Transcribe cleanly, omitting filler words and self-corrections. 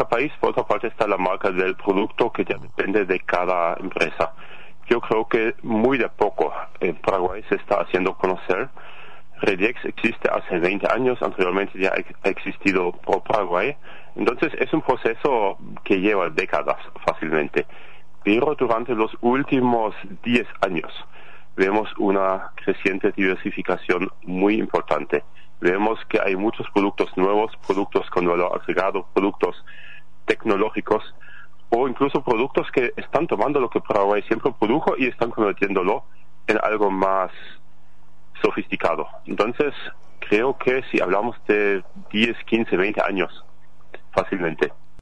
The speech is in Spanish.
país, por otra parte está la marca del producto que ya depende de cada empresa. Yo creo que muy de poco Paraguay se está haciendo conocer. Rediex existe hace 20 años, anteriormente ya ha existido por Paraguay, entonces es un proceso que lleva décadas fácilmente, pero durante los últimos 10 años vemos una creciente diversificación muy importante. Vemos que hay muchos productos nuevos, productos con valor agregado, productos tecnológicos, o incluso productos que están tomando lo que Paraguay siempre produjo y están convirtiéndolo en algo más sofisticado. Entonces, creo que si hablamos de 10, 15, 20 años, fácilmente.